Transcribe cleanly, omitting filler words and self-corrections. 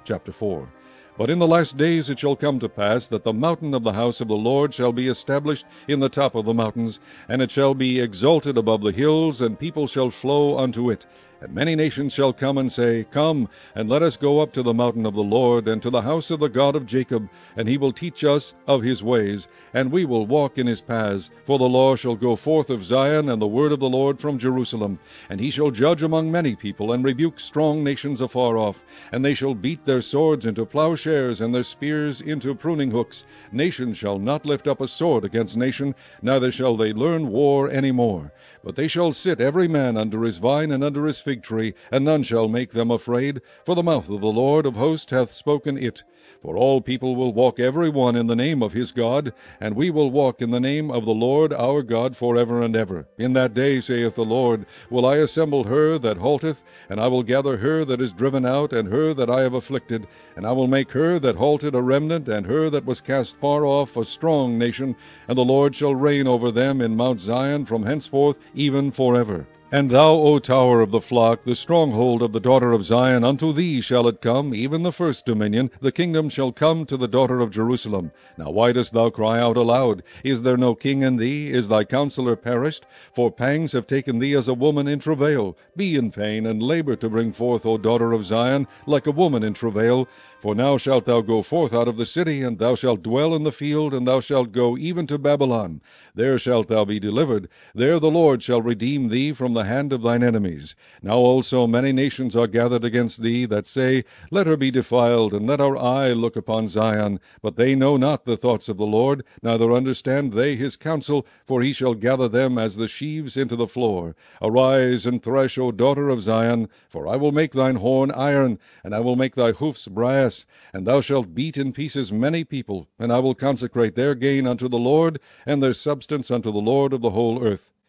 Chapter 4. But in the last days it shall come to pass that the mountain of the house of the Lord shall be established in the top of the mountains, and it shall be exalted above the hills, and people shall flow unto it. And many nations shall come and say, Come, and let us go up to the mountain of the Lord, and to the house of the God of Jacob, and he will teach us of his ways, and we will walk in his paths. For the law shall go forth of Zion, and the word of the Lord from Jerusalem. And he shall judge among many people, and rebuke strong nations afar off. And they shall beat their swords into plowshares, and their spears into pruning hooks. Nation shall not lift up a sword against nation, neither shall they learn war any more. But they shall sit every man under his vine and under his fig tree, and none shall make them afraid, for the mouth of the Lord of hosts hath spoken it. For all people will walk every one in the name of his God, and we will walk in the name of the Lord our God forever and ever. In that day, saith the Lord, will I assemble her that halteth, and I will gather her that is driven out, and her that I have afflicted, and I will make her that halted a remnant, and her that was cast far off a strong nation, and the Lord shall reign over them in Mount Zion from henceforth even forever. And thou, O tower of the flock, the stronghold of the daughter of Zion, unto thee shall it come, even the first dominion, the kingdom shall come to the daughter of Jerusalem. Now why dost thou cry out aloud? Is there no king in thee? Is thy counselor perished? For pangs have taken thee as a woman in travail. Be in pain, and labor to bring forth, O daughter of Zion, like a woman in travail. For now shalt thou go forth out of the city, and thou shalt dwell in the field, and thou shalt go even to Babylon. There shalt thou be delivered. There the Lord shall redeem thee from the hand of thine enemies. Now also many nations are gathered against thee, that say, Let her be defiled, and let our eye look upon Zion. But they know not the thoughts of the Lord, neither understand they his counsel, for he shall gather them as the sheaves into the floor. Arise and thresh, O daughter of Zion, for I will make thine horn iron, and I will make thy hoofs brass. And thou shalt beat in pieces many people, and I will consecrate their gain unto the Lord, and their substance unto the Lord of the whole earth.